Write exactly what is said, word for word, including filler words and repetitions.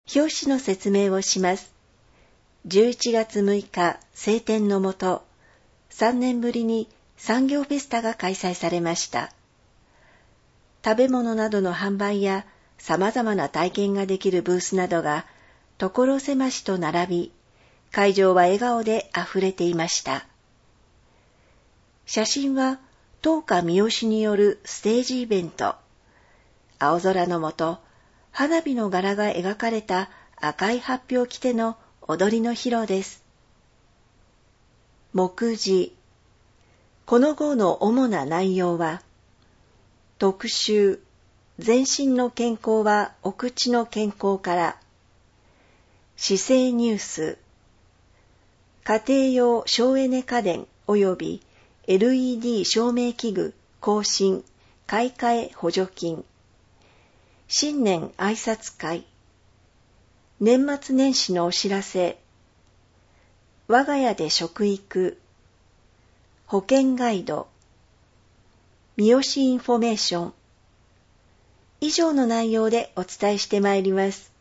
表紙の説明をします。じゅういちがつむいか、晴天のもと、さんねんぶりに産業フェスタが開催されました。食べ物などの販売や様々な体験ができるブースなどが所狭しと並び、会場は笑顔であふれていました。写真は当家三好によるステージイベント。青空の下、花火の柄が描かれた赤い法被を着ての踊りの披露です。目次。この号の主な内容は、特集、全身の健康はお口の健康から、姿勢ニュース、家庭用省エネ家電及び エルイーディー 照明器具更新、買い替え補助金、新年挨拶会、年末年始のお知らせ、我が家で食育、保険ガイド、三好インフォメーション、以上の内容でお伝えしてまいります。